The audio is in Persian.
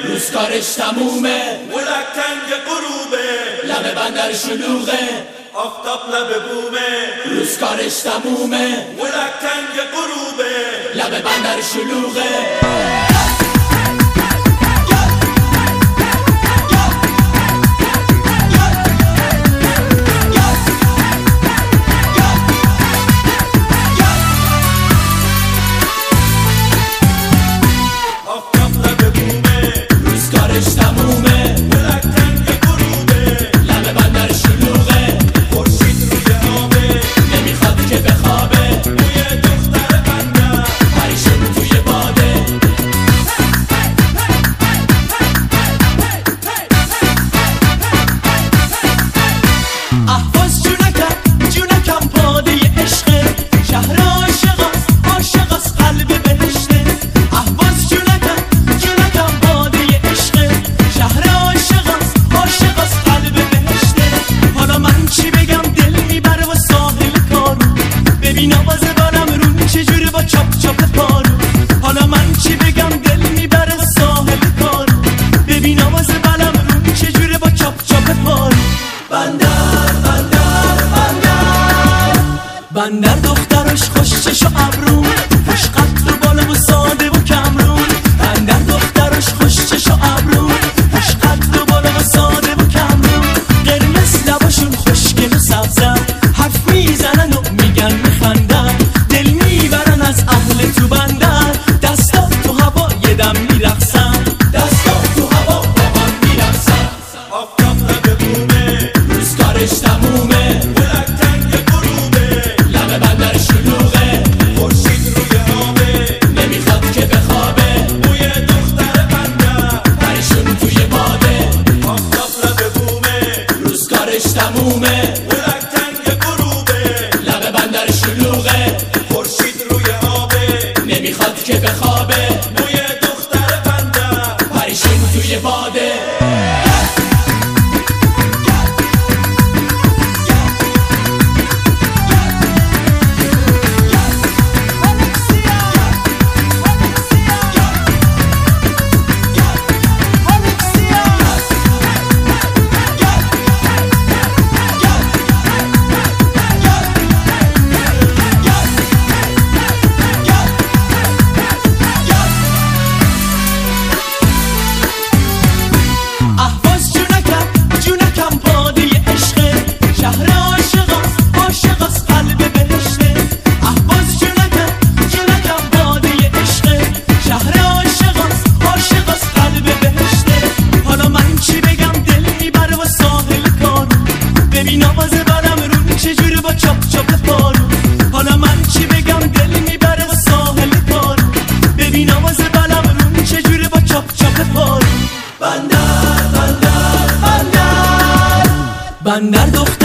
روزگارش تمومه، ملکنگ غروبه، لب بندر شلوغه، آفتاب لب بومه. روزگارش تمومه، ملکنگ غروبه، لب بندر شلوغه. بندر دخترش خوش چش و ابرو، خوش قد و بالا و ساده و کمرون. بندر دخترش خوش چش و ابرو، خوش قد و بالا و ساده و کمرون. قرمز لباشون خوشگل و سبزن، حرف میزنن و میگن میخندن. دل میبرن از اهل تو بندر، دستا تو هوا یه دم میرقصن، دستا تو هوا با هم میرقصن. آفتاب لب بومه، روزگارش تمومه، بندر شلوغه، خورشید روی آبه، نمیخواد که بخوابه. بوی دختر بندر، پریشون توی باده. آفتاب لب بومه، روزگارش تمومه، ملکنگ غروبه، لب بندر شلوغه، خورشید روی آبه، نمیخواد که بخوابه. بوی دختر بندر، پریشون توی باده. حالا من چی بگم دل میبره و ساحل کارو. ببین آواز بلم رون چجوره با چاپ چاپ پارو. بندر بندر بندر بندر دختر